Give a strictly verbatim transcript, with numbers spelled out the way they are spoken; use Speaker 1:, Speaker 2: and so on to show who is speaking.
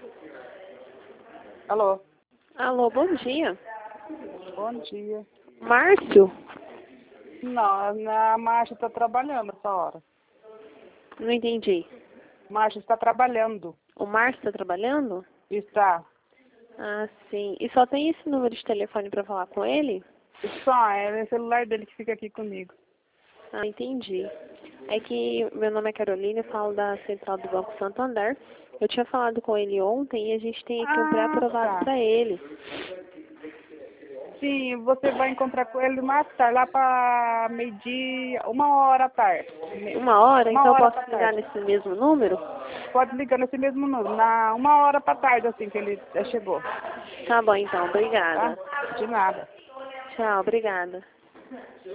Speaker 1: Alô?
Speaker 2: Alô, bom dia.
Speaker 1: Bom dia.
Speaker 2: Márcio?
Speaker 1: Não, a Márcia está trabalhando essa hora.
Speaker 2: Não entendi.
Speaker 1: Márcia está trabalhando.
Speaker 2: O Márcio está trabalhando?
Speaker 1: Está.
Speaker 2: Ah, sim. E só tem esse número de telefone para falar com ele?
Speaker 1: Só, é o celular dele que fica aqui comigo.
Speaker 2: Ah, entendi. É que meu nome é Carolina, eu falo da Central do Banco Santander. Eu tinha falado com ele ontem e a gente tem aqui um
Speaker 1: Ah,
Speaker 2: pré-aprovado
Speaker 1: tá.
Speaker 2: para ele.
Speaker 1: Sim, você vai encontrar com ele mais tarde, lá para meio-dia, uma hora à tarde.
Speaker 2: Uma hora?
Speaker 1: Uma
Speaker 2: Então eu
Speaker 1: hora
Speaker 2: posso
Speaker 1: para
Speaker 2: ligar
Speaker 1: tarde.
Speaker 2: nesse mesmo número?
Speaker 1: Pode ligar nesse mesmo número, na uma hora para tarde, assim que ele eh, chegou.
Speaker 2: Tá bom, então.
Speaker 1: Tá?
Speaker 2: Obrigada.
Speaker 1: De nada.
Speaker 2: Tchau, obrigada.